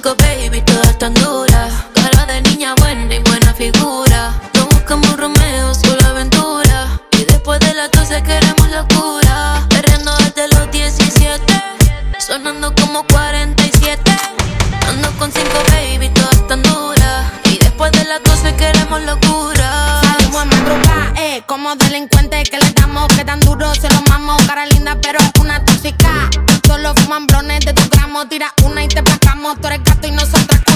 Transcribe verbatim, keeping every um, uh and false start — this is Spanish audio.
cinco, baby, todas tan duras. Cara de niña buena y buena figura. No buscamos un Romeo, solo aventura. Y después de las doce queremos locura. Perreando desde los diecisiete, sonando como cuarenta y siete. Ando con cinco, baby, todas tan duras. Y después de las doce queremos locura. Salimos en madrugada, eh, como delincuentes que le damos, que tan duro se lo mamos. Cara linda, pero es una tóxica. Solo fuman blones de tu gramo. Tira una y te placamos. Tú eres gato y nosotras